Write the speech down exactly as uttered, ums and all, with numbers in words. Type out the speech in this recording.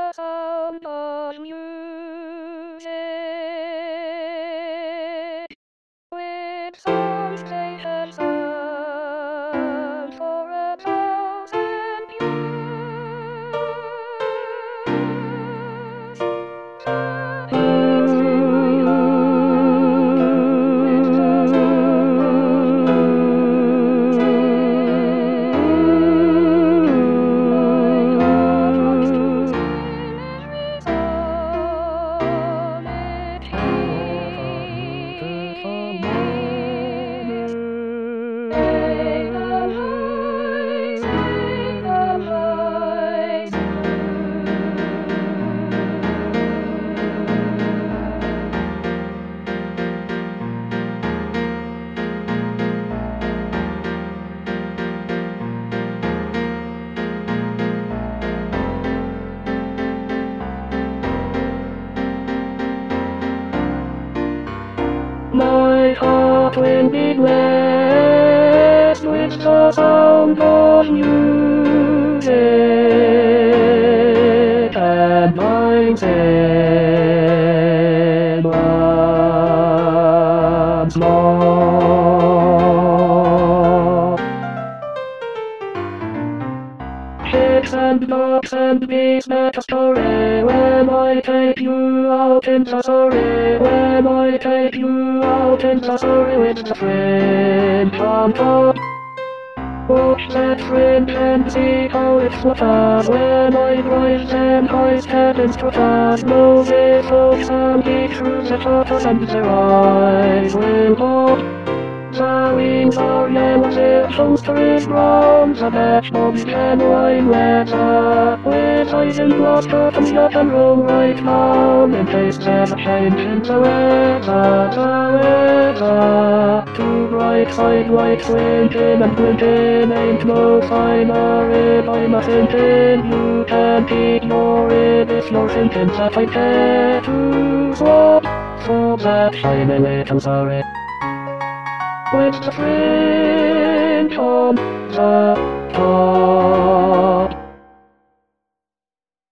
the sound of music. With some station sound for a thousand years. My heart will be blessed with the sound of music, and my head once more. Shapes and knocks and beats make a story when I take you out in the story, when I take you out in the story with the fringe on top. Watch that fringe and see how it flutters when I rise and hoist head into fast. Know this old sandy through the flutters and their eyes will pop. The wings are yellow, their toaster is brown, the dashboard's genuine leather, with eyes in glass curtains up and roll right down, in case there's a change in the weather, the weather. Two bright side lights winking and glinting, ain't no finer if I'm a thinking, you can't ignore it if you're thinking that I care to swap, for that shiny little sorry. With the fringe on the top.